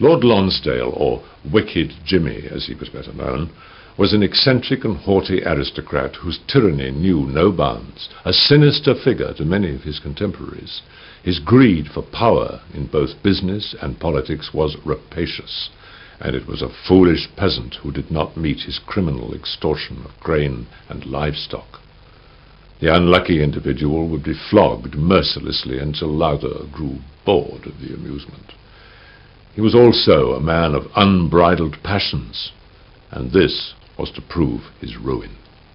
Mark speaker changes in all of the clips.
Speaker 1: Lord Lonsdale, or Wicked Jimmy as he was better known, was an eccentric and haughty aristocrat whose tyranny knew no bounds, a sinister figure to many of his contemporaries. His greed for power in both business and politics was rapacious, and it was a foolish peasant who did not meet his criminal extortion of grain and livestock. The unlucky individual would be flogged mercilessly until Lowther grew bored of the amusement. He was also a man of unbridled passions, and this was to prove his ruin.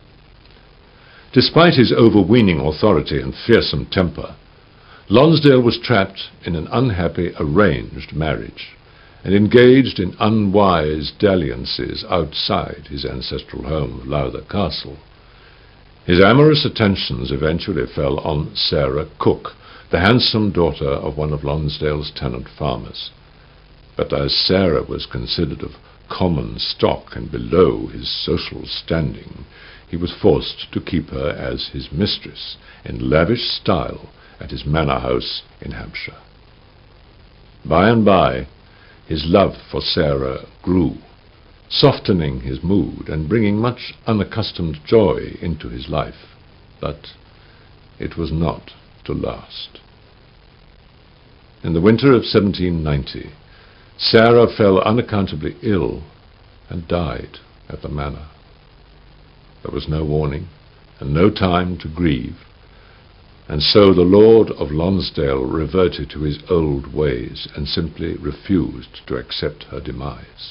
Speaker 1: Despite his overweening authority and fearsome temper, Lonsdale was trapped in an unhappy arranged marriage and engaged in unwise dalliances outside his ancestral home of Lowther Castle. His amorous attentions eventually fell on Sarah Cook, the handsome daughter of one of Lonsdale's tenant farmers. But as Sarah was considered of common stock and below his social standing, he was forced to keep her as his mistress in lavish style at his manor house in Hampshire. By and by, his love for Sarah grew, softening his mood and bringing much unaccustomed joy into his life. But it was not to last. In the winter of 1790, Sarah fell unaccountably ill and died at the manor. There was no warning and no time to grieve, and so the Lord of Lonsdale reverted to his old ways and simply refused to accept her demise.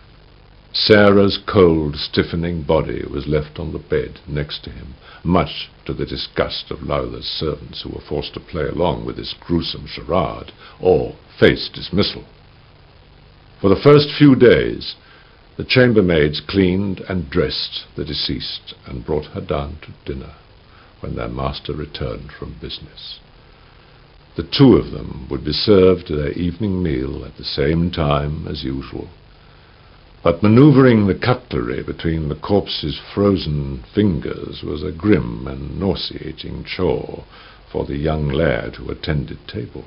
Speaker 1: Sarah's cold, stiffening body was left on the bed next to him, much to the disgust of Lowther's servants, who were forced to play along with this gruesome charade or face dismissal. For the first few days, the chambermaids cleaned and dressed the deceased and brought her down to dinner when their master returned from business. The two of them would be served their evening meal at the same time as usual, but manoeuvring the cutlery between the corpse's frozen fingers was a grim and nauseating chore for the young lad who attended table.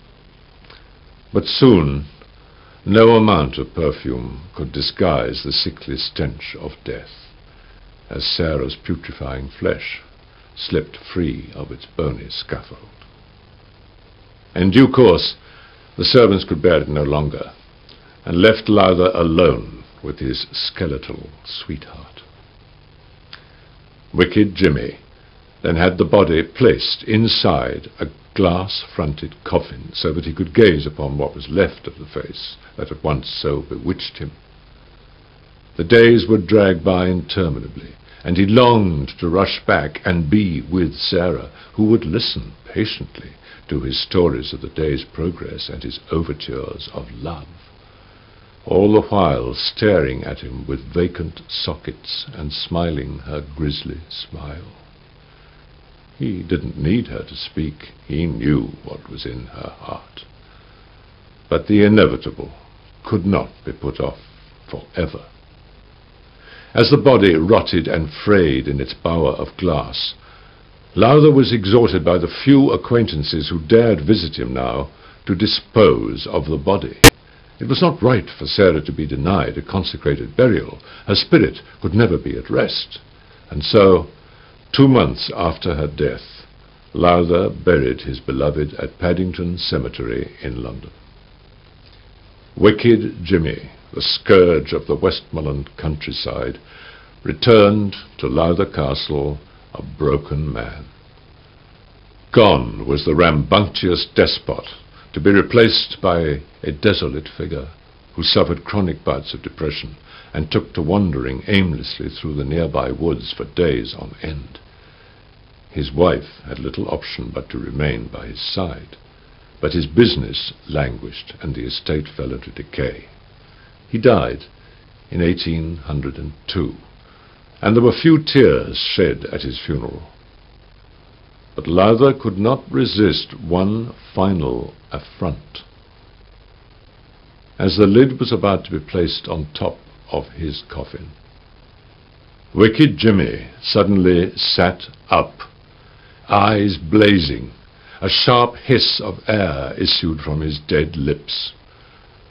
Speaker 1: But soon no amount of perfume could disguise the sickly stench of death, as Sarah's putrefying flesh slipped free of its bony scaffold. In due course, the servants could bear it no longer, and left Lowther alone with his skeletal sweetheart. Wicked Jimmy then had the body placed inside a glass-fronted coffin so that he could gaze upon what was left of the face that had once so bewitched him. The days would drag by interminably, and he longed to rush back and be with Sarah, who would listen patiently to his stories of the day's progress and his overtures of love, all the while staring at him with vacant sockets and smiling her grisly smile. He didn't need her to speak. He knew what was in her heart. But the inevitable could not be put off forever. As the body rotted and frayed in its bower of glass, Lowther was exhorted by the few acquaintances who dared visit him now to dispose of the body. It was not right for Sarah to be denied a consecrated burial. Her spirit could never be at rest. And so, 2 months after her death, Lowther buried his beloved at Paddington Cemetery in London. Wicked Jimmy, the scourge of the Westmoreland countryside, returned to Lowther Castle a broken man. Gone was the rambunctious despot, to be replaced by a desolate figure who suffered chronic bouts of depression and took to wandering aimlessly through the nearby woods for days on end. His wife had little option but to remain by his side, but his business languished and the estate fell into decay. He died in 1802, and there were few tears shed at his funeral. But Lowther could not resist one final affront. As the lid was about to be placed on top of his coffin, Wicked Jimmy suddenly sat up, eyes blazing. A sharp hiss of air issued from his dead lips.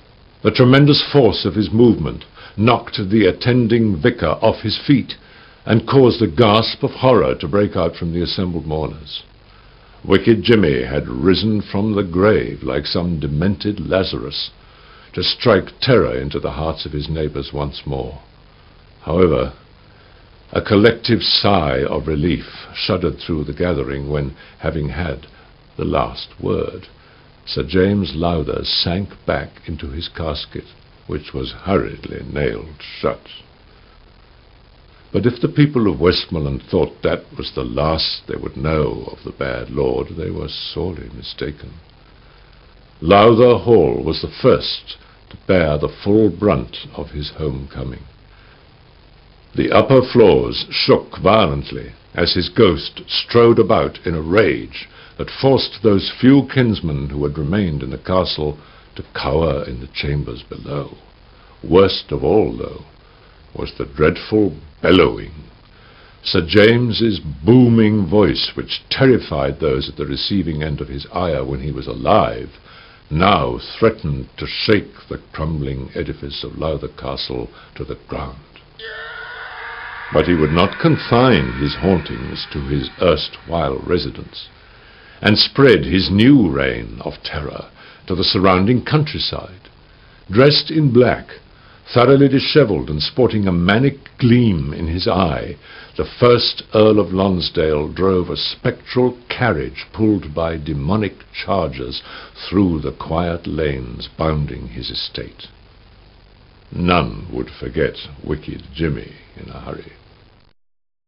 Speaker 1: The tremendous force of his movement knocked the attending vicar off his feet and caused a gasp of horror to break out from the assembled mourners. Wicked Jimmy had risen from the grave like some demented Lazarus, to strike terror into the hearts of his neighbours once more. However, a collective sigh of relief shuddered through the gathering when, having had the last word, Sir James Lowther sank back into his casket, which was hurriedly nailed shut. But if the people of Westmoreland thought that was the last they would know of the bad lord, they were sorely mistaken. Lowther Hall was the first to bear the full brunt of his homecoming. The upper floors shook violently as his ghost strode about in a rage that forced those few kinsmen who had remained in the castle to cower in the chambers below. Worst of all, though, was the dreadful bellowing. Sir James's booming voice, which terrified those at the receiving end of his ire when he was alive, now threatened to shake the crumbling edifice of Lowther Castle to the ground. But he would not confine his hauntings to his erstwhile residence, and spread his new reign of terror to the surrounding countryside. Dressed in black, thoroughly dishevelled and sporting a manic gleam in his eye, the first Earl of Lonsdale drove a spectral carriage pulled by demonic chargers through the quiet lanes bounding his estate. None would forget Wicked Jimmy in a hurry.